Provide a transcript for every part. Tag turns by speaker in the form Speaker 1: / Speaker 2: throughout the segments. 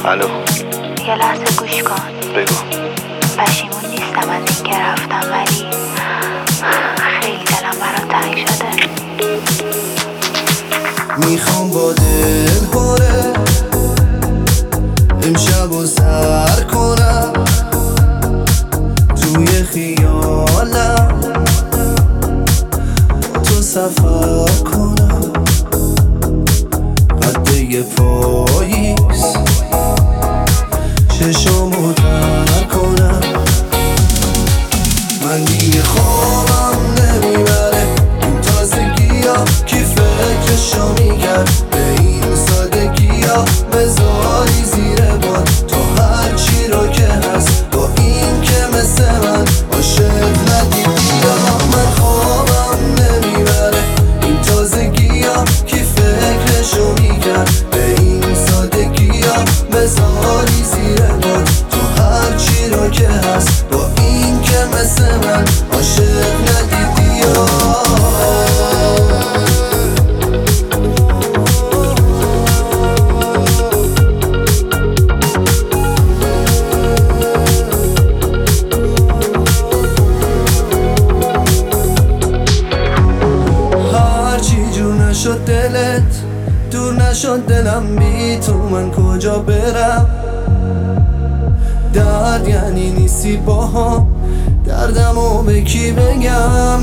Speaker 1: الو،
Speaker 2: یه لحظه گوش کن.
Speaker 1: بگو.
Speaker 2: پشیمون نیستم از این که رفتم، ولی خیلی دلم برات تنگ شده.
Speaker 3: میخوام با دل پره امشب و سر کنم توی خیالم، تو سفر کنم قد یه پاییز، چشامو در کنم. من دیگه خوابم نمیبره این تازگی ها، کی فکرشو میکرد به این سادگی ها. بذاری زیر باد تو هر چی رو که هست، با این که مثل من عاشق ندیدی ها. من خوابم نمیبره این تازگی ها، کی فکرشو میکرد به این سادگی ها. بذاری زیر باد تو هر چی رو که هست، با این که مثل من عاشق ندیدی ها. نشد دلت دور، نشد دلم بی تو، من کجا برم؟ درد یعنی نیستی با هم، دردمو به کی بگم؟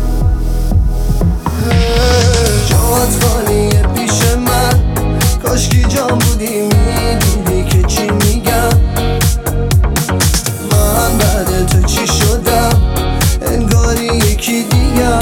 Speaker 3: جات خالیه پیش من، کاشکی جام بودی میدیدی که چی میگم. من بعد تو چی شدم؟ انگاری یکی دیگم.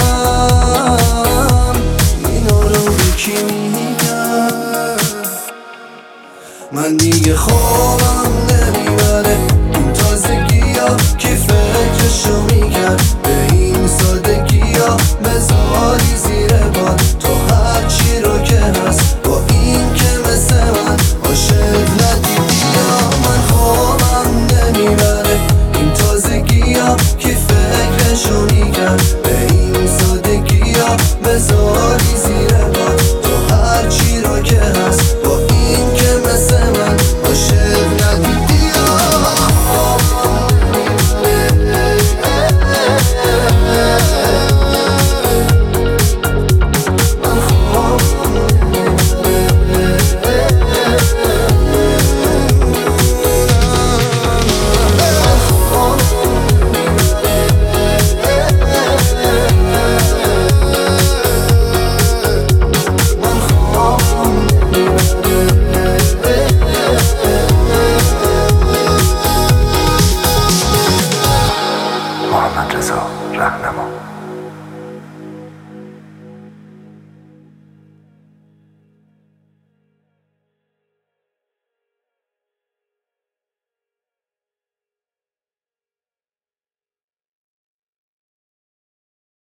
Speaker 3: من دیگه خوابم نمیبره این تازگی ها، کی فکرشو میکرد به این سادگی ها. بذاری زیر باد تو هر چی رو که هست، با این که مثل من عاشق ندیدی ها. من خوابم نمیبره این تازگی ها، کی فکرشو میکرد به این سادگی ها. بذاری